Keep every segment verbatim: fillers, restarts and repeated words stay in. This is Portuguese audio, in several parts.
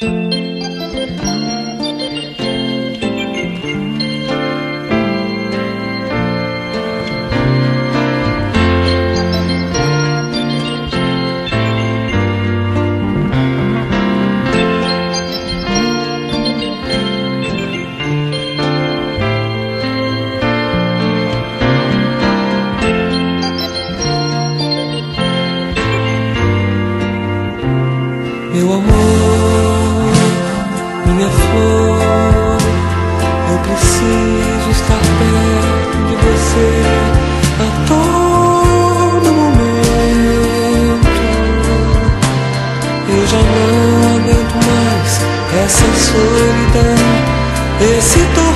Meu amor, minha flor, eu preciso estar perto de você a todo momento. Eu já não aguento mais essa solidão, esse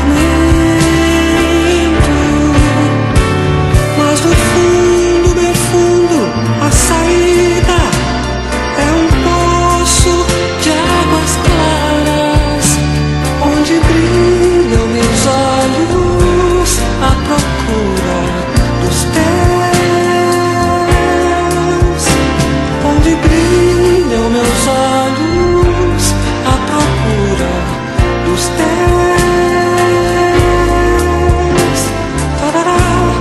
tormento. Mas no fundo, bem fundo, a saída é um de águas claras, onde brilham meus olhos à procura dos teus, onde brilham meus olhos à procura dos teus. Tarará,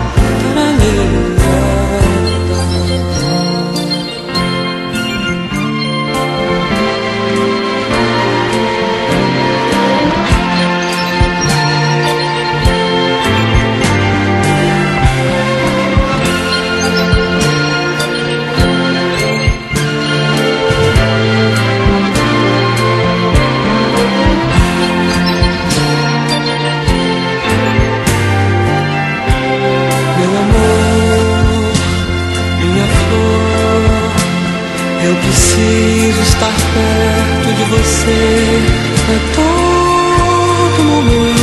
eu preciso estar perto de você a todo momento.